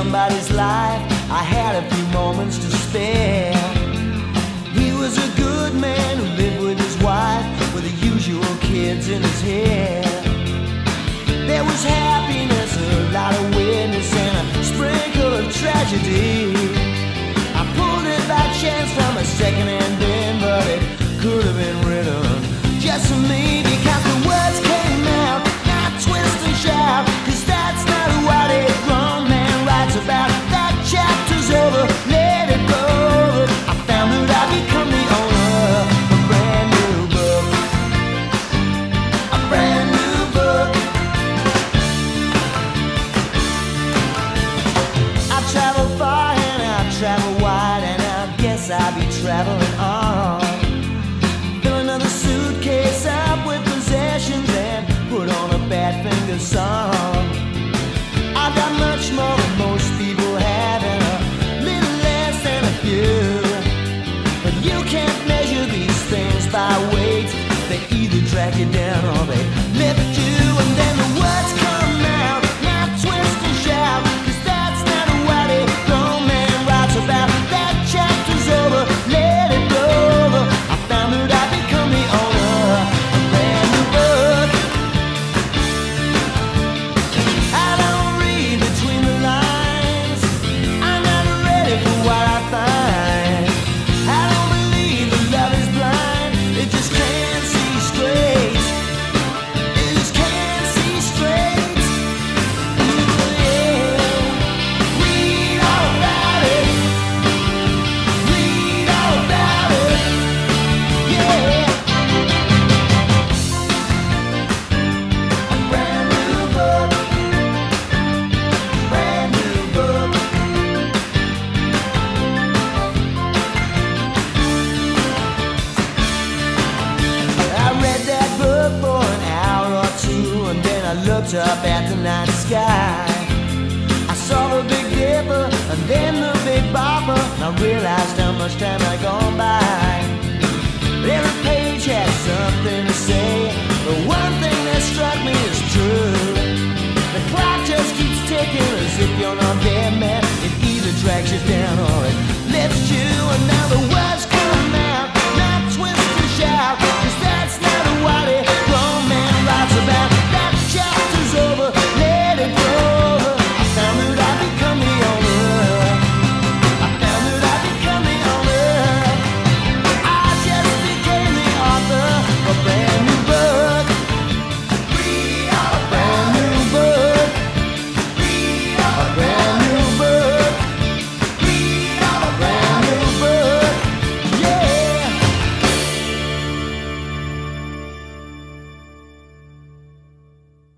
somebody's life, I had a few moments to spare. He was a good man who lived with his wife, with the usual kids in his hair. There was happiness, a lot of weirdness, and a sprinkle of tragedy. I pulled it by chance from a second-hand bin, but it could have been written just for me, because the words came out, not twist and shout, 'cause that's not what a grown man writes about. That chapter's over, let it go. I found that I'd become the owner of a brand new book. A brand new book. I've traveled far and I've traveled wide, and I guess I'll be traveling on. Fill another suitcase up with possessions and put on a Badfinger song. I've got much more than most people have, and a little less than a few. But you can't measure these things by weight. They either drag you down or they lift you, and then the words come out, not twist and shout, 'cause that's not what a grown man writes about. That chapter's over, let it go. I found that I'd become the owner of a brand new book. I don't read between the lines, I'm not ready for what I find. I don't believe that love is blind, it just can't see straight. It just can't see straight. Ooh, yeah. Read all about it. Read all about it. Yeah. A brand new book. Brand new book. I read that book for an hour or two, and then I looked up at the night sky. I saw the Big Dipper and then the Big Bopper, and I realized how much time had gone by. Every page had something to say, but one thing that struck me is true. The clock just keeps ticking as if you're not there.